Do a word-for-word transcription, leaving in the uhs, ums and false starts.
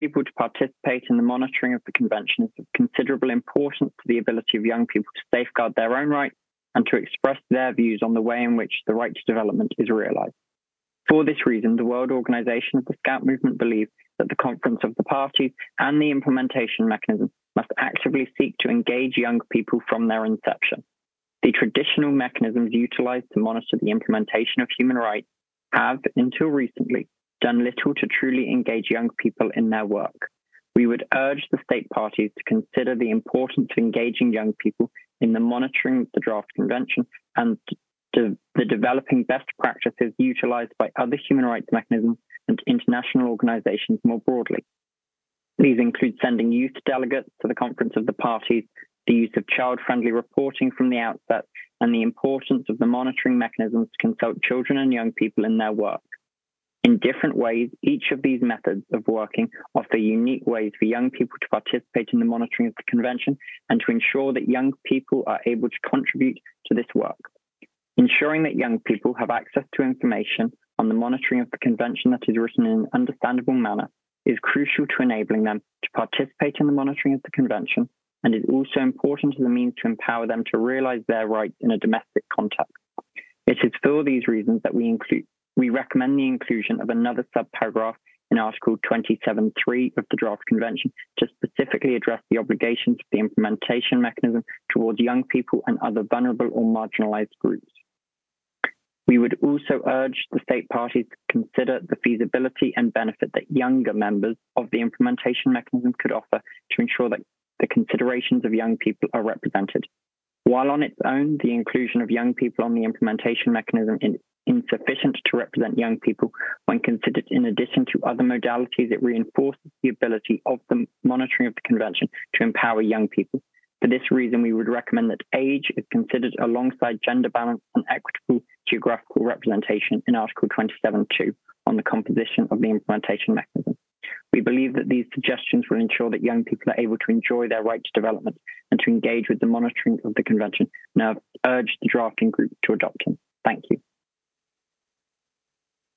people to participate in the monitoring of the Convention is of considerable importance to the ability of young people to safeguard their own rights and to express their views on the way in which the right to development is realized. For this reason, the World Organization of the Scout Movement believes that the Conference of the Parties and the implementation mechanism must actively seek to engage young people from their inception. The traditional mechanisms utilized to monitor the implementation of human rights have, until recently, done little to truly engage young people in their work. We would urge the state parties to consider the importance of engaging young people in the monitoring of the draft convention and to the developing best practices utilized by other human rights mechanisms and international organizations more broadly. These include sending youth delegates to the Conference of the Parties, the use of child-friendly reporting from the outset, and the importance of the monitoring mechanisms to consult children and young people in their work. In different ways, each of these methods of working offer unique ways for young people to participate in the monitoring of the Convention and to ensure that young people are able to contribute to this work. Ensuring that young people have access to information on the monitoring of the Convention that is written in an understandable manner is crucial to enabling them to participate in the monitoring of the Convention and is also important as a means to empower them to realize their rights in a domestic context. It is for these reasons that we include We recommend the inclusion of another subparagraph in Article twenty-seven point three of the Draft Convention to specifically address the obligations of the implementation mechanism towards young people and other vulnerable or marginalized groups. We would also urge the state parties to consider the feasibility and benefit that younger members of the implementation mechanism could offer to ensure that the considerations of young people are represented. While on its own, the inclusion of young people on the implementation mechanism is insufficient to represent young people, when considered in addition to other modalities, it reinforces the ability of the monitoring of the Convention to empower young people. For this reason, we would recommend that age is considered alongside gender balance and equitable geographical representation in Article twenty-seven point two on the composition of the implementation mechanism. We believe that these suggestions will ensure that young people are able to enjoy their right to development and to engage with the monitoring of the Convention, and I urge the drafting group to adopt them. Thank you.